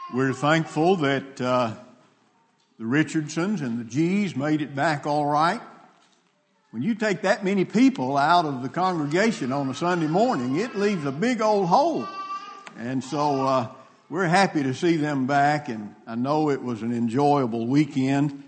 We're thankful that the Richardsons and the G's made it back all right. When you take that many people out of the congregation on a Sunday morning, it leaves a big old hole. And so we're happy to see them back, and I know it was an enjoyable weekend.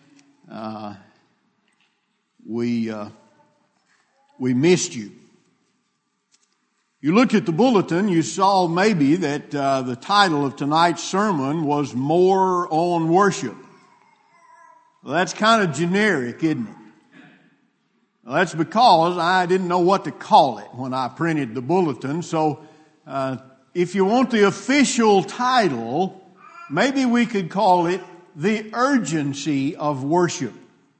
We missed you. You looked at the bulletin, you saw maybe that the title of tonight's sermon was More on Worship. Well, that's kind of generic, isn't it? Well, that's because I didn't know what to call it when I printed the bulletin. So if you want the official title, maybe we could call it The Urgency of Worship.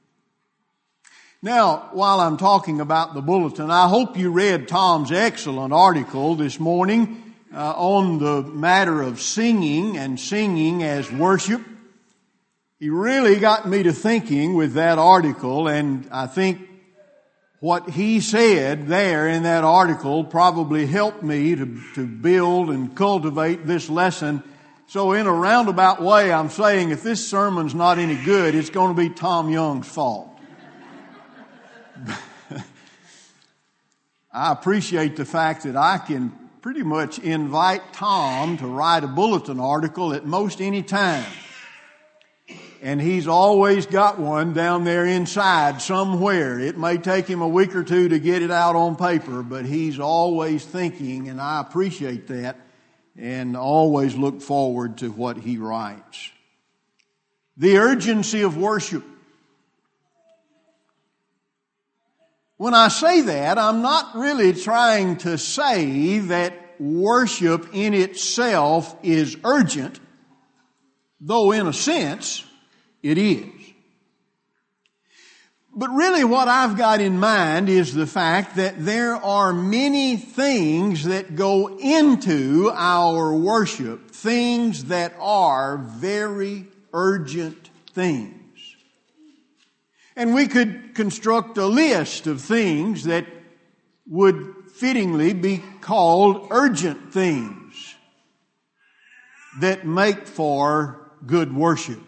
Now, while I'm talking about the bulletin, I hope you read Tom's excellent article this morning on the matter of singing and singing as worship. He really got me to thinking with that article, and I think what he said there in that article probably helped me to build and cultivate this lesson. So in a roundabout way, I'm saying if this sermon's not any good, it's going to be Tom Young's fault. I appreciate the fact that I can pretty much invite Tom to write a bulletin article at most any time. And he's always got one down there inside somewhere. It may take him a week or two to get it out on paper, but he's always thinking, and I appreciate that, and always look forward to what he writes. The urgency of worship. When I say that, I'm not really trying to say that worship in itself is urgent, though in a sense it is. But really what I've got in mind is the fact that there are many things that go into our worship, things that are very urgent things. And we could construct a list of things that would fittingly be called urgent things that make for good worship.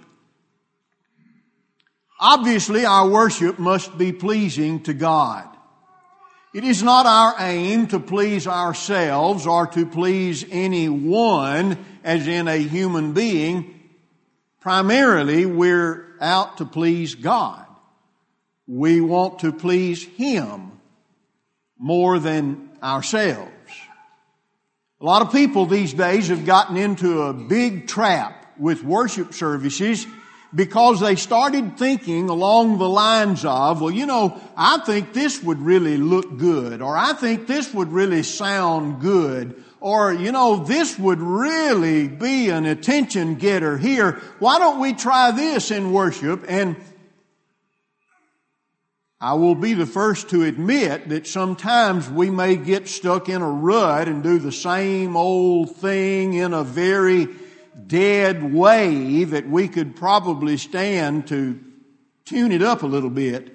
Obviously, our worship must be pleasing to God. It is not our aim to please ourselves or to please anyone, as in a human being. Primarily, we're out to please God. We want to please Him more than ourselves. A lot of people these days have gotten into a big trap with worship services because they started thinking along the lines of, well, you know, I think this would really look good, or I think this would really sound good, or, you know, this would really be an attention getter here. Why don't we try this in worship? And I will be the first to admit that sometimes we may get stuck in a rut and do the same old thing in a very dead way that we could probably stand to tune it up a little bit.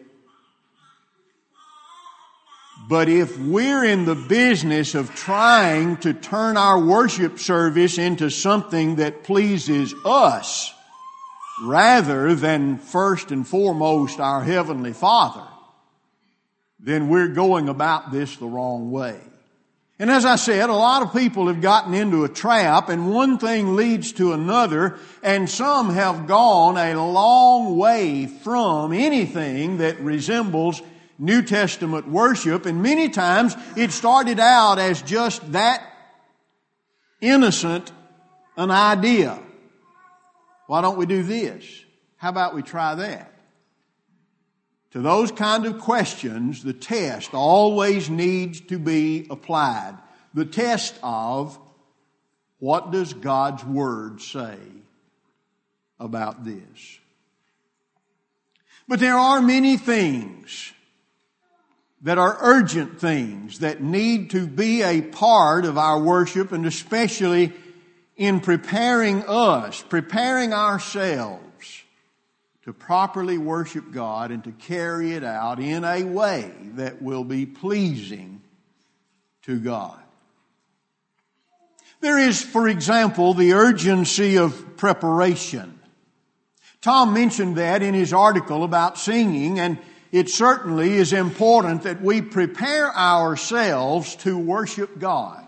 But if we're in the business of trying to turn our worship service into something that pleases us rather than first and foremost our Heavenly Father, then we're going about this the wrong way. And as I said, a lot of people have gotten into a trap, and one thing leads to another, and some have gone a long way from anything that resembles New Testament worship, and many times it started out as just that innocent an idea. Why don't we do this? How about we try that? To those kind of questions, the test always needs to be applied. The test of, what does God's Word say about this? But there are many things that are urgent things that need to be a part of our worship, and especially in preparing ourselves to properly worship God and to carry it out in a way that will be pleasing to God. There is, for example, the urgency of preparation. Tom mentioned that in his article about singing, and it certainly is important that we prepare ourselves to worship God.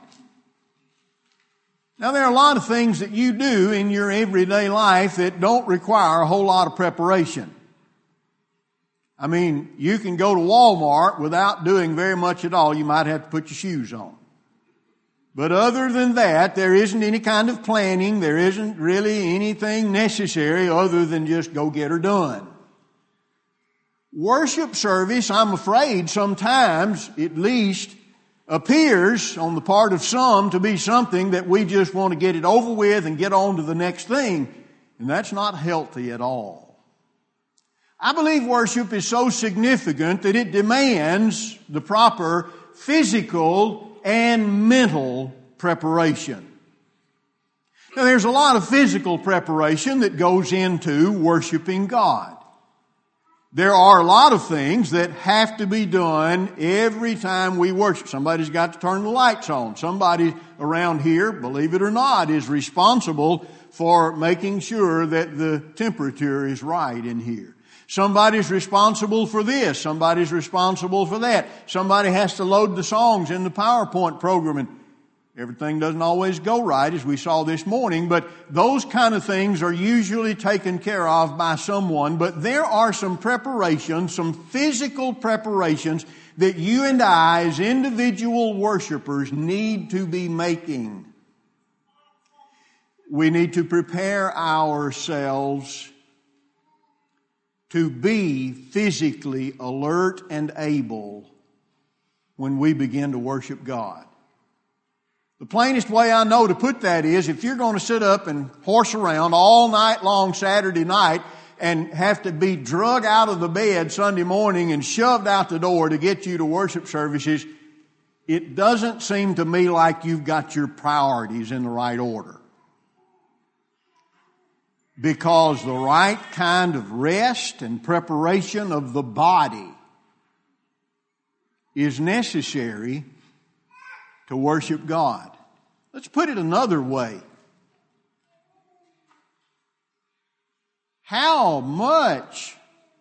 Now, there are a lot of things that you do in your everyday life that don't require a whole lot of preparation. I mean, you can go to Walmart without doing very much at all. You might have to put your shoes on. But other than that, there isn't any kind of planning. There isn't really anything necessary other than just go get her done. Worship service, I'm afraid, sometimes at least appears on the part of some to be something that we just want to get it over with and get on to the next thing. And that's not healthy at all. I believe worship is so significant that it demands the proper physical and mental preparation. Now, there's a lot of physical preparation that goes into worshiping God. There are a lot of things that have to be done every time we worship. Somebody's got to turn the lights on. Somebody around here, believe it or not, is responsible for making sure that the temperature is right in here. Somebody's responsible for this. Somebody's responsible for that. Somebody has to load the songs in the PowerPoint program, and everything doesn't always go right, as we saw this morning, but those kind of things are usually taken care of by someone. But there are some preparations, some physical preparations that you and I, as individual worshipers, need to be making. We need to prepare ourselves to be physically alert and able when we begin to worship God. The plainest way I know to put that is, if you're going to sit up and horse around all night long Saturday night and have to be drug out of the bed Sunday morning and shoved out the door to get you to worship services, it doesn't seem to me like you've got your priorities in the right order. Because the right kind of rest and preparation of the body is necessary to worship God. Let's put it another way. How much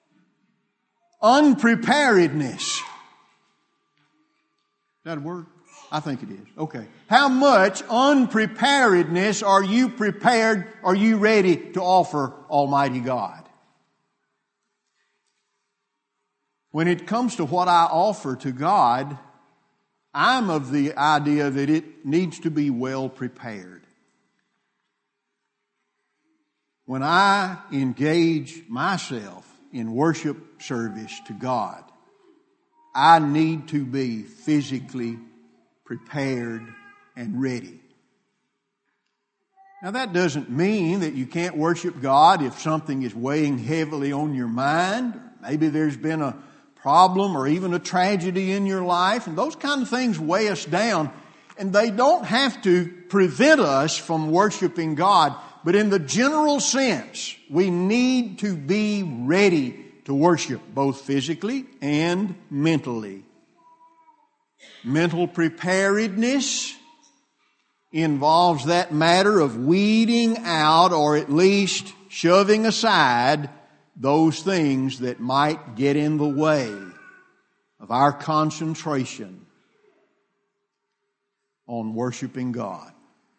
unpreparedness, is that a word? I think it is. Okay. How much unpreparedness are you ready to offer Almighty God? When it comes to what I offer to God, I'm of the idea that it needs to be well prepared. When I engage myself in worship service to God, I need to be physically prepared and ready. Now, that doesn't mean that you can't worship God if something is weighing heavily on your mind. Maybe there's been a problem or even a tragedy in your life, and those kind of things weigh us down, and they don't have to prevent us from worshiping God. But in the general sense, we need to be ready to worship, both physically and mentally. Mental preparedness involves that matter of weeding out, or at least shoving aside, those things that might get in the way of our concentration on worshiping God.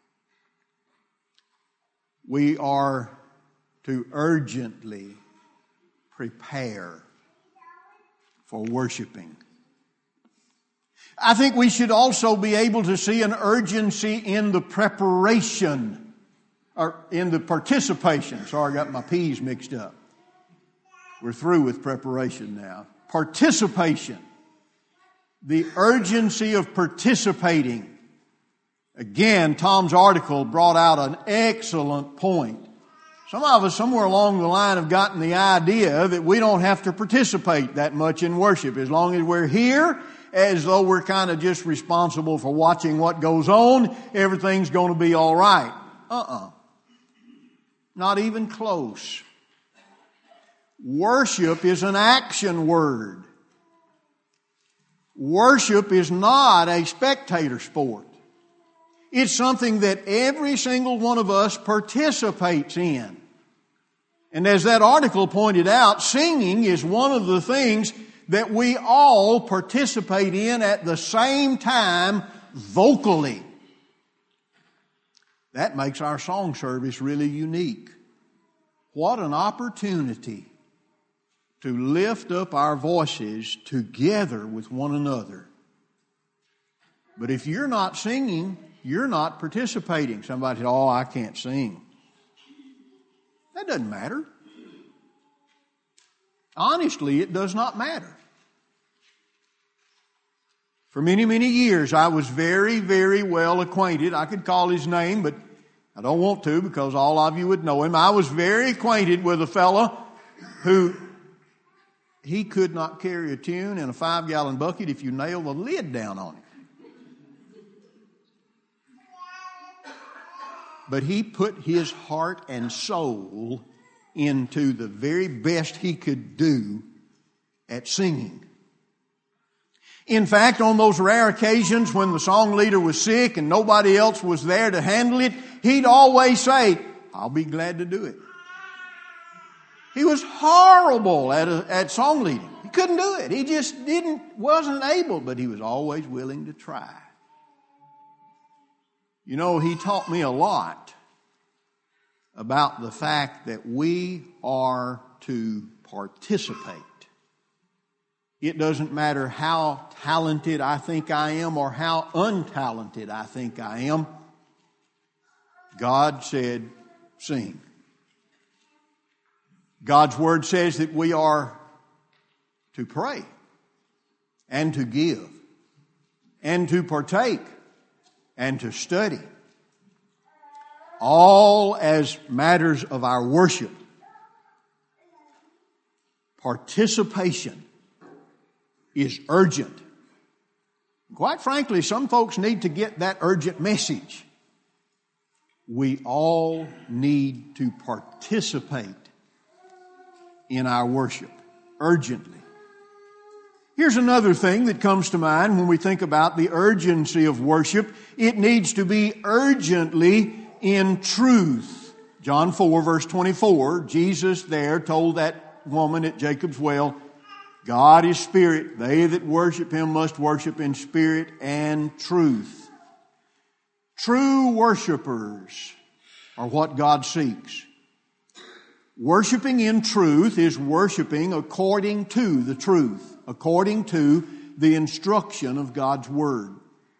We are to urgently prepare for worshiping. I think we should also be able to see an urgency in the preparation, or in the participation. Sorry, I got my P's mixed up. We're through with preparation now. Participation. The urgency of participating. Again, Tom's article brought out an excellent point. Some of us somewhere along the line have gotten the idea that we don't have to participate that much in worship. As long as we're here, as though we're kind of just responsible for watching what goes on, everything's going to be all right. Not even close. Worship is an action word. Worship is not a spectator sport. It's something that every single one of us participates in. And as that article pointed out, singing is one of the things that we all participate in at the same time vocally. That makes our song service really unique. What an opportunity to lift up our voices together with one another. But if you're not singing, you're not participating. Somebody said, "Oh, I can't sing." That doesn't matter. Honestly, it does not matter. For many, many years, I was very, very well acquainted. I could call his name, but I don't want to because all of you would know him. I was very acquainted with a fellow who he could not carry a tune in a 5-gallon bucket if you nailed the lid down on it. But he put his heart and soul into the very best he could do at singing. In fact, on those rare occasions when the song leader was sick and nobody else was there to handle it, he'd always say, "I'll be glad to do it." He was horrible at song leading. He couldn't do it. He just wasn't able, but he was always willing to try. You know, he taught me a lot about the fact that we are to participate. It doesn't matter how talented I think I am or how untalented I think I am. God said, sing. God's Word says that we are to pray and to give and to partake and to study. All as matters of our worship. Participation is urgent. Quite frankly, some folks need to get that urgent message. We all need to participate in our worship urgently. Here's another thing that comes to mind when we think about the urgency of worship. It needs to be urgently in truth. John 4, verse 24, Jesus there told that woman at Jacob's well, God is spirit. They that worship Him must worship in spirit and truth. True worshipers are what God seeks. Worshiping in truth is worshiping according to the truth, according to the instruction of God's Word.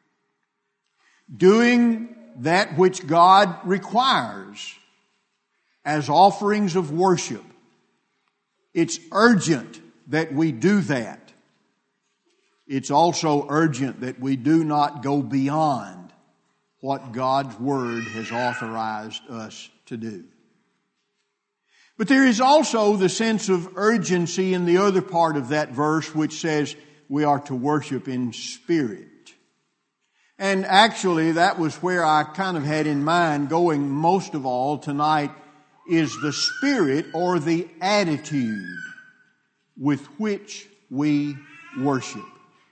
Doing that which God requires as offerings of worship. It's urgent that we do that. It's also urgent that we do not go beyond what God's Word has authorized us to do. But there is also the sense of urgency in the other part of that verse which says we are to worship in spirit. And actually that was where I kind of had in mind going most of all tonight is the spirit or the attitude with which we worship.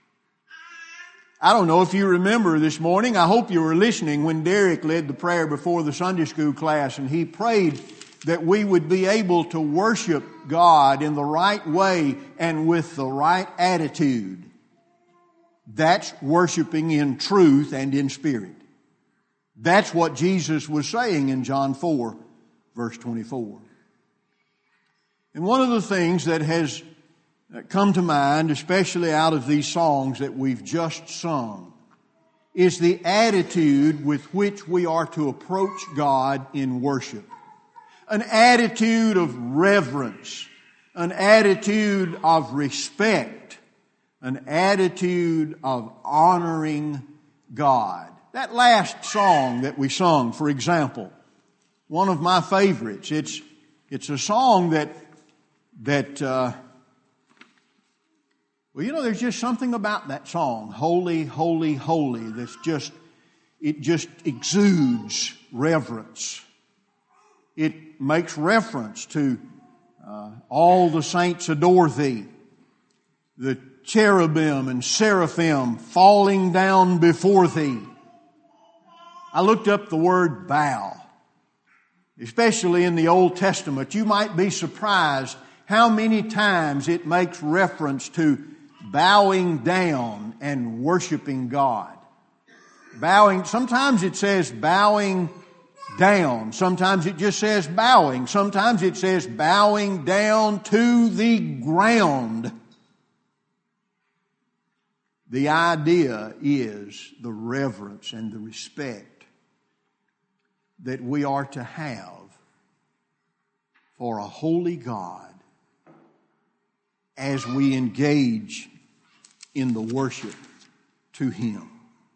I don't know if you remember this morning, I hope you were listening when Derek led the prayer before the Sunday school class and he prayed that we would be able to worship God in the right way and with the right attitude. That's worshiping in truth and in spirit. That's what Jesus was saying in John 4, verse 24. And one of the things that has come to mind, especially out of these songs that we've just sung, is the attitude with which we are to approach God in worship. An attitude of reverence, an attitude of respect, an attitude of honoring God. That last song that we sung, for example, one of my favorites. It's a song that there's just something about that song, Holy, Holy, Holy, it just exudes reverence. It makes reference to all the saints adore Thee. The cherubim and seraphim falling down before Thee. I looked up the word bow. Especially in the Old Testament, you might be surprised how many times it makes reference to bowing down and worshiping God. Bowing, sometimes it says bowing down. Sometimes it just says bowing. Sometimes it says bowing down to the ground. The idea is the reverence and the respect that we are to have for a holy God as we engage in the worship to Him.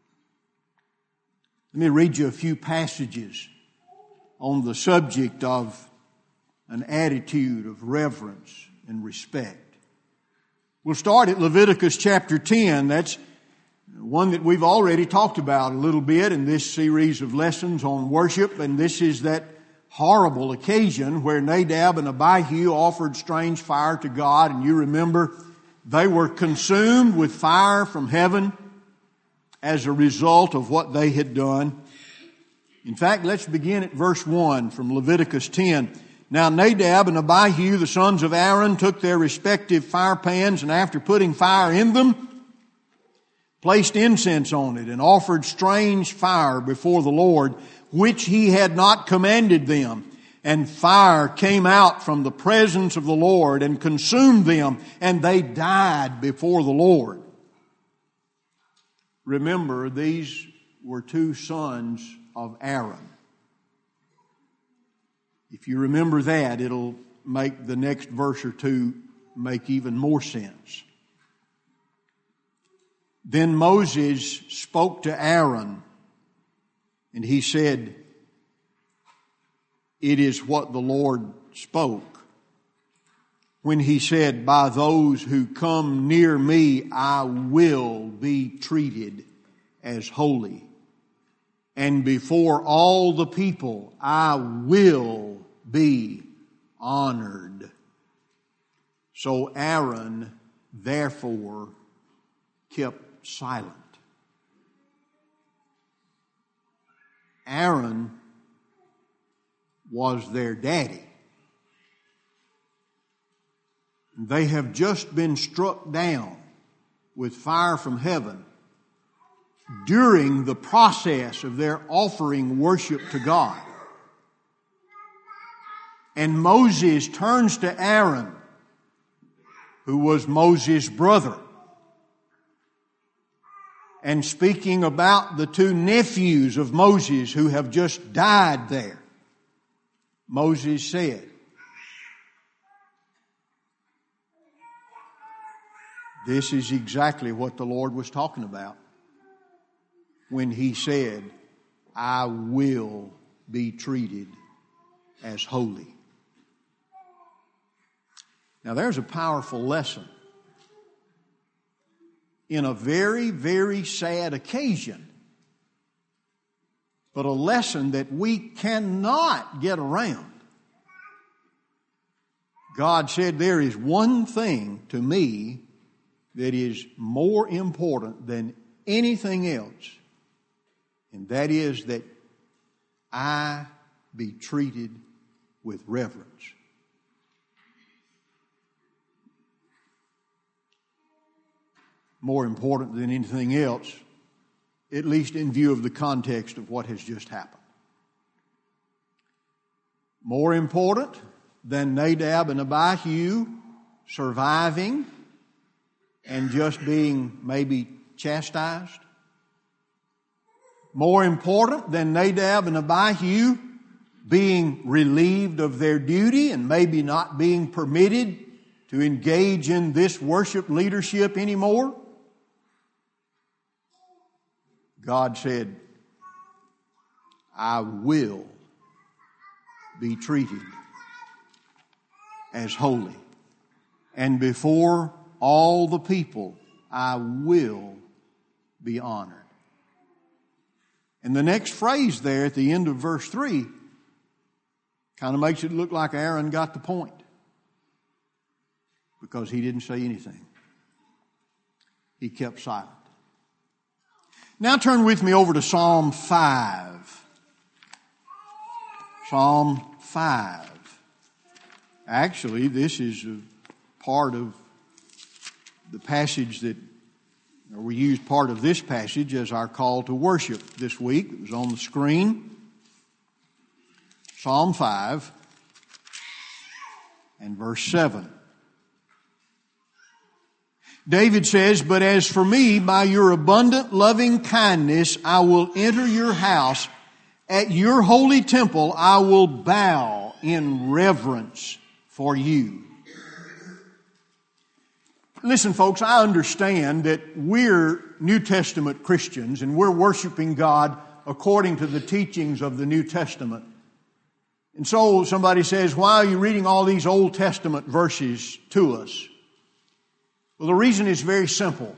Let me read you a few passages on the subject of an attitude of reverence and respect. We'll start at Leviticus chapter 10. That's one that we've already talked about a little bit in this series of lessons on worship, and this is that horrible occasion where Nadab and Abihu offered strange fire to God, and you remember they were consumed with fire from heaven as a result of what they had done. In fact, let's begin at verse 1 from Leviticus 10. Now Nadab and Abihu, the sons of Aaron, took their respective fire pans, and after putting fire in them, placed incense on it, and offered strange fire before the Lord, which He had not commanded them. And fire came out from the presence of the Lord and consumed them, and they died before the Lord. Remember, these were two sons of Aaron. If you remember that, it'll make the next verse or two make even more sense. Then Moses spoke to Aaron, and he said, "It is what the Lord spoke when He said, 'By those who come near me, I will be treated as holy. And before all the people, I will be honored.'" So Aaron, therefore, kept silent. Aaron was their daddy. They have just been struck down with fire from heaven during the process of their offering worship to God. And Moses turns to Aaron, who was Moses' brother, and speaking about the two nephews of Moses who have just died there, Moses said, this is exactly what the Lord was talking about when He said, "I will be treated as holy." Now there's a powerful lesson in a very, very sad occasion, but a lesson that we cannot get around. God said, "There is one thing to me that is more important than anything else, and that is that I be treated with reverence." More important than anything else, at least in view of the context of what has just happened. More important than Nadab and Abihu surviving and just being maybe chastised. More important than Nadab and Abihu being relieved of their duty and maybe not being permitted to engage in this worship leadership anymore. God said, "I will be treated as holy. And before all the people, I will be honored." And the next phrase there at the end of verse 3 kind of makes it look like Aaron got the point, because he didn't say anything. He kept silent. Now turn with me over to Psalm 5. Psalm 5. Actually, this is a part of the passage that, or we used part of this passage as our call to worship this week. It was on the screen. Psalm 5 and verse 7. David says, "But as for me, by your abundant loving kindness, I will enter your house. At your holy temple, I will bow in reverence for you." Listen, folks, I understand that we're New Testament Christians and we're worshiping God according to the teachings of the New Testament. And so somebody says, why are you reading all these Old Testament verses to us? Well, the reason is very simple.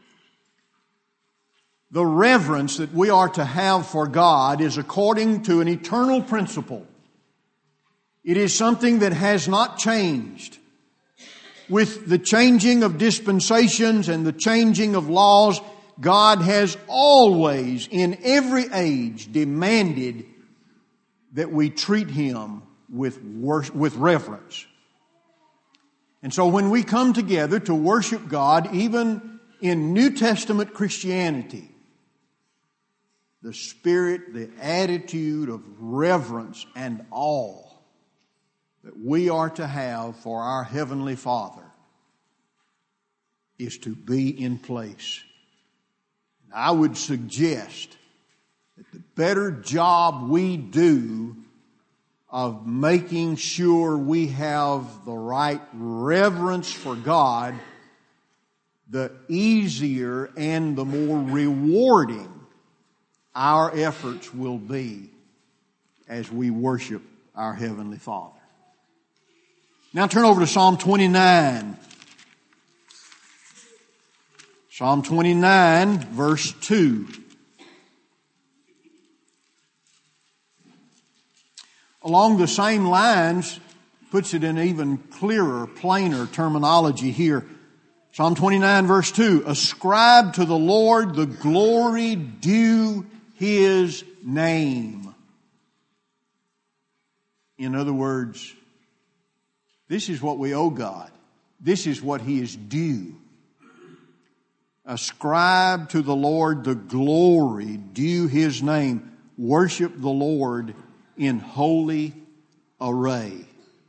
The reverence that we are to have for God is according to an eternal principle. It is something that has not changed. With the changing of dispensations and the changing of laws, God has always, in every age, demanded that we treat Him with reverence. And so when we come together to worship God, even in New Testament Christianity, the spirit, the attitude of reverence and awe that we are to have for our Heavenly Father is to be in place. And I would suggest that the better job we do of making sure we have the right reverence for God, the easier and the more rewarding our efforts will be as we worship our Heavenly Father. Now turn over to Psalm 29. Psalm 29, verse 2. Along the same lines, puts it in even clearer, plainer terminology here. Psalm 29, verse 2. Ascribe to the Lord the glory due His name. In other words, this is what we owe God. This is what He is due. Ascribe to the Lord the glory due His name. Worship the Lord in holy array.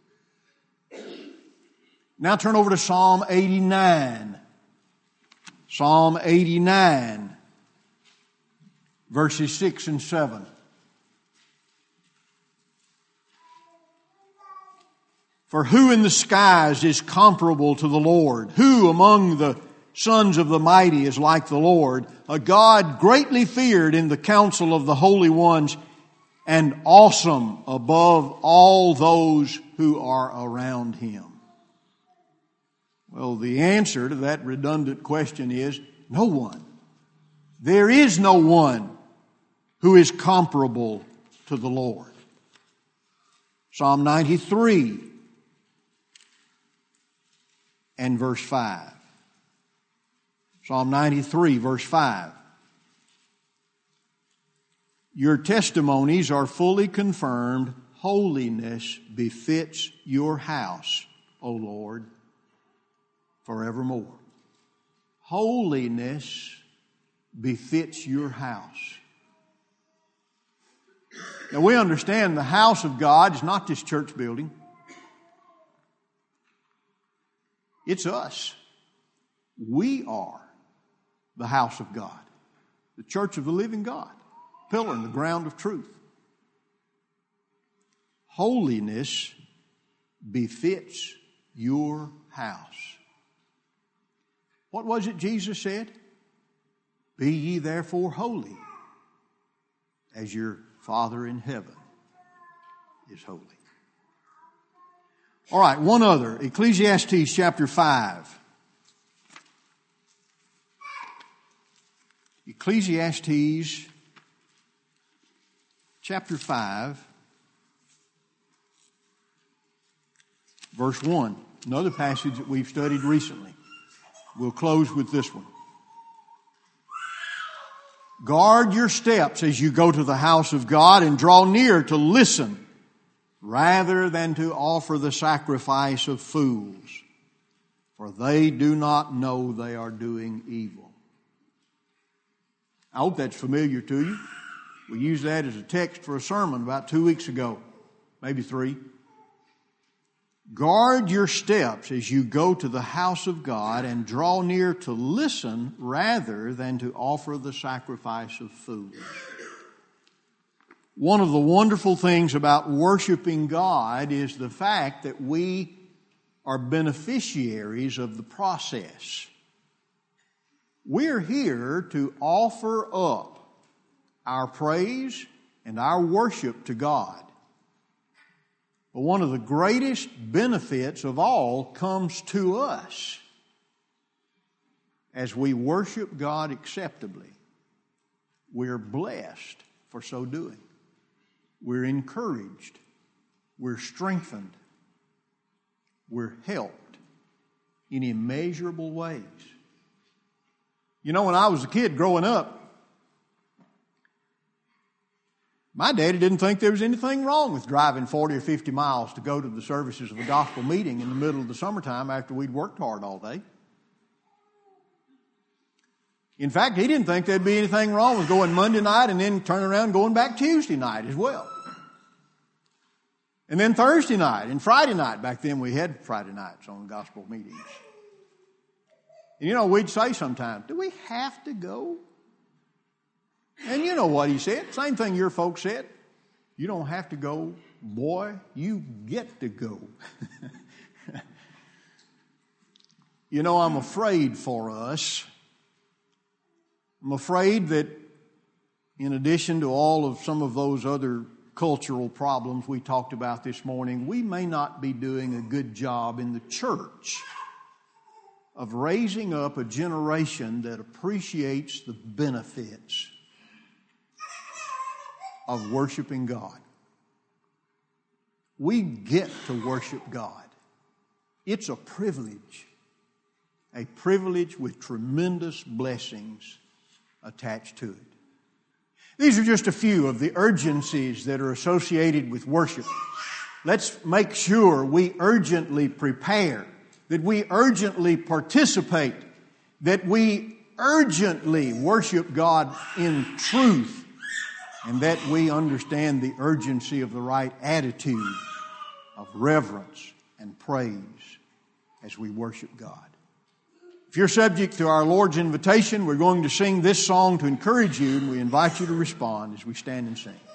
Now turn over to Psalm 89. Psalm 89, verses 6 and 7. For who in the skies is comparable to the Lord? Who among the sons of the mighty is like the Lord? A God greatly feared in the council of the holy ones, and awesome above all those who are around Him. Well, the answer to that redundant question is no one. There is no one who is comparable to the Lord. Psalm 93 and verse 5. Psalm 93, verse 5. Your testimonies are fully confirmed. Holiness befits your house, O Lord, forevermore. Holiness befits your house. Now we understand the house of God is not this church building. It's us. We are the house of God, the church of the living God. Pillar and the ground of truth. Holiness befits your house. What was it Jesus said? Be ye therefore holy, as your Father in heaven is holy. All right, one other. Ecclesiastes chapter 5. Ecclesiastes chapter 5, verse 1. Another passage that we've studied recently. We'll close with this one. Guard your steps as you go to the house of God and draw near to listen rather than to offer the sacrifice of fools, for they do not know they are doing evil. I hope that's familiar to you. We used that as a text for a sermon about 2 weeks ago, maybe 3. Guard your steps as you go to the house of God and draw near to listen rather than to offer the sacrifice of fools. One of the wonderful things about worshiping God is the fact that we are beneficiaries of the process. We're here to offer up our praise and our worship to God. But one of the greatest benefits of all comes to us as we worship God acceptably. We're blessed for so doing. We're encouraged. We're strengthened. We're helped in immeasurable ways. You know, when I was a kid growing up, my daddy didn't think there was anything wrong with driving 40 or 50 miles to go to the services of a gospel meeting in the middle of the summertime after we'd worked hard all day. In fact, he didn't think there'd be anything wrong with going Monday night and then turning around and going back Tuesday night as well. And then Thursday night and Friday night. Back then we had Friday nights on gospel meetings. And you know, we'd say sometimes, do we have to go? And you know what he said. Same thing your folks said. You don't have to go, boy. You get to go. You know, I'm afraid for us. I'm afraid that in addition to all of some of those other cultural problems we talked about this morning, we may not be doing a good job in the church of raising up a generation that appreciates the benefits of worshiping God. We get to worship God. It's a privilege with tremendous blessings attached to it. These are just a few of the urgencies that are associated with worship. Let's make sure we urgently prepare, that we urgently participate, that we urgently worship God in truth, and that we understand the urgency of the right attitude of reverence and praise as we worship God. If you're subject to our Lord's invitation, we're going to sing this song to encourage you, and we invite you to respond as we stand and sing.